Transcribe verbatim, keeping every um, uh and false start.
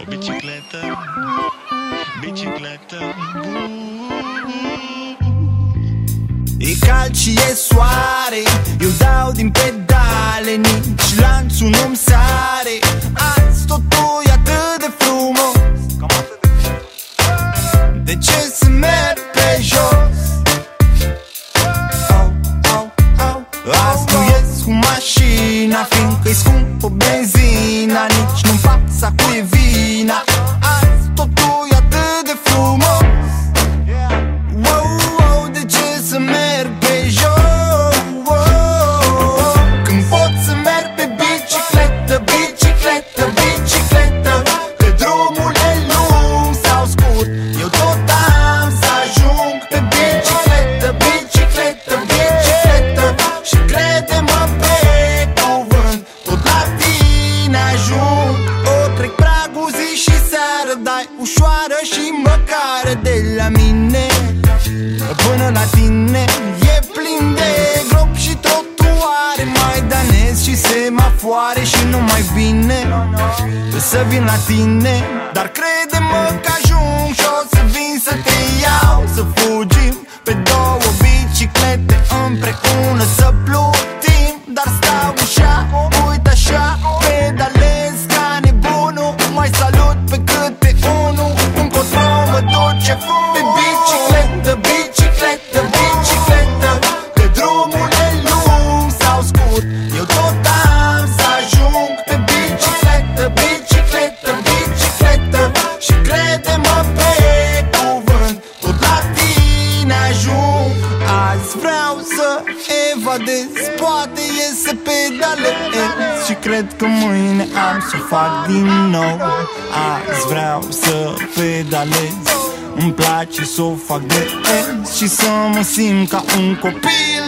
bicicletă, bicicletă. E cald și e soare, eu dau din pedale, nici lanțul nu-mi sare. Azi totul e atât de frumos, de ce să merg pe jos? Au, au, au. Azi nu ies cu mașina, fiindcă-i scumpă benzina, nici nu-mi pasă cu e vina. Azi totul e atât de frumos. Wow, wow, de ce să merg pe jos? Când pot să merg pe bicicletă, bicicletă, bicicletă. Că drumul e lung sau scurt, eu tot am să ajung pe bicicletă, bicicletă, bicicletă. Și crede-mă pe cuvânt, tot la tine ajung. O trec pragul zi și seară, dai ușoară și măcară de la mine până la tine. E plin de gropi și trotuare, maidanezi și semafoare, și nu mai vine să vin la tine. Dar crede-mă că ajung și o să vin să te iau, să fugim pe două biciclete împreună, să plutim. Dar stau așa, uite așa, pedalez ca nebunul, mai salut pe câte unul. Încotro mă duce pe bicicletă, bicicletă, bicicletă. Că drumul e lung sau scurt, eu tot am să ajung pe bicicletă, bicicletă, bicicletă. Și crede-mă pe cuvânt, tot la tine ajung. Azi vreau să evadez, poate e să pedalez, și cred că mâine am să fac din nou. Azi vreau să pedalez, îmi place să o fac de azi și să mă simt ca un copil